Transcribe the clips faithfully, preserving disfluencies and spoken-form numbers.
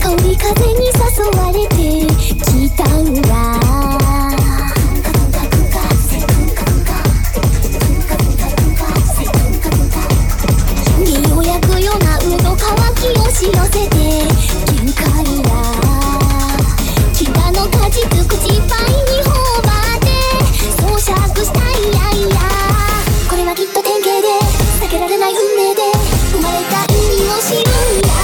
追い風に誘われて来たんだ。身を焼くようなうど乾き押し寄せて限界だ。北の果実口いっぱいに頬張って装着したいやいや。これはきっと典型で避けられない運命で生まれた意味を知るんだ。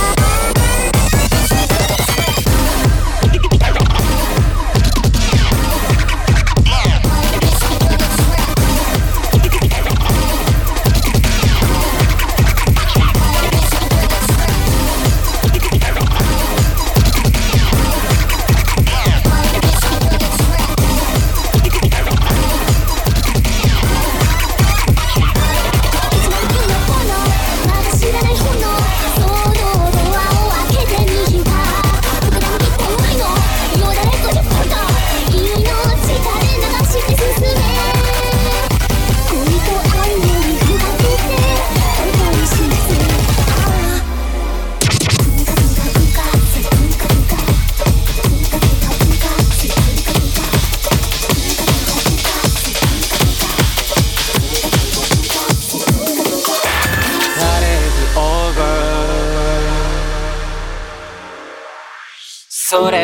それ